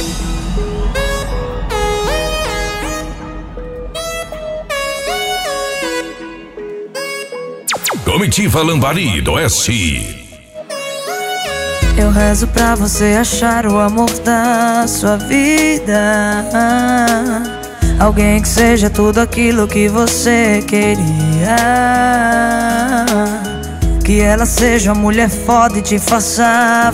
Comitiva Lambari do Oeste. Eu rezo pra você achar o amor da sua vida, alguém que seja tudo aquilo que você queria, que ela seja uma mulher foda e te faça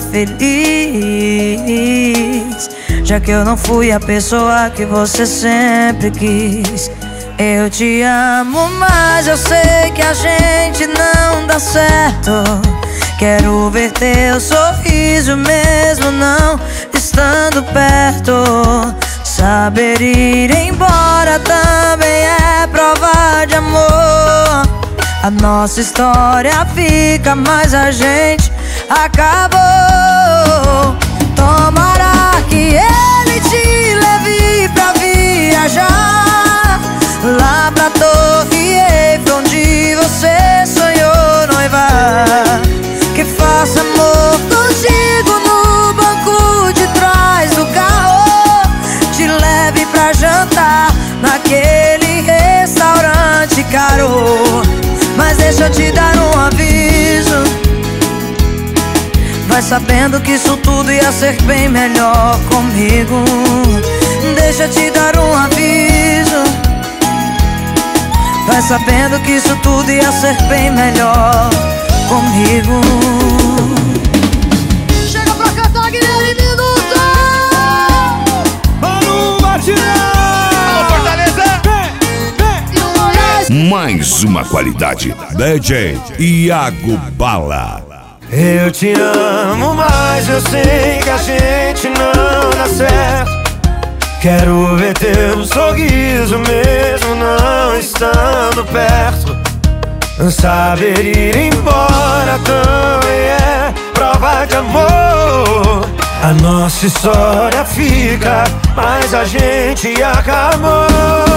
feliz, já que eu não fui a pessoa que você sempre quis. Eu te amo, mas eu sei que a gente não dá certo. Quero ver teu sorriso mesmo não estando perto. Saber ir embora também é prova de amor. A nossa história fica, mas a gente acabou. Tomara que ele te leve pra viajar lá pra Torre Eiffel, onde você sonhou noivar. Que faça amor contigo no banco de trás do carro, te leve pra jantar naquele restaurante caro. Mas deixa eu te dar um aviso, vai sabendo que isso tudo ia ser bem melhor comigo. Deixa eu te dar um aviso, vai sabendo que isso tudo ia ser bem melhor comigo. Chega pra cantar, Guilherme Minuto! Mano Batidão! Alô, Fortaleza! Mais uma qualidade. DJ Iago Bala. Eu te amo, mas eu sei que a gente não dá certo. Quero ver teu sorriso mesmo não estando perto. Saber ir embora também é prova de amor. A nossa história fica, mas a gente acabou.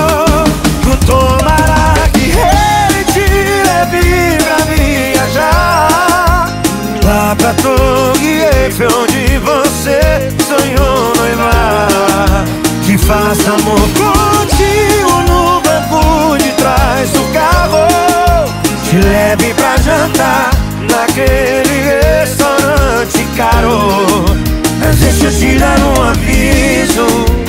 Tomara que ele te leve pra viajar lá pra Torre Eiffel, onde você sonhou noivar. Que faça amor contigo no banco de trás do carro, te leve pra jantar naquele restaurante caro. Mas deixa eu te dar um aviso,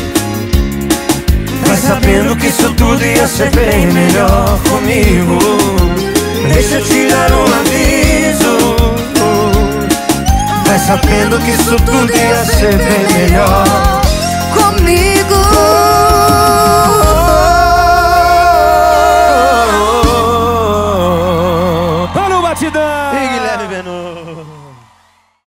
vai sabendo que isso tudo ia ser bem melhor comigo. Deixa eu te dar um aviso, vai sabendo que isso tudo ia ser bem melhor comigo. Mano Batidão! E Guilherme Venom.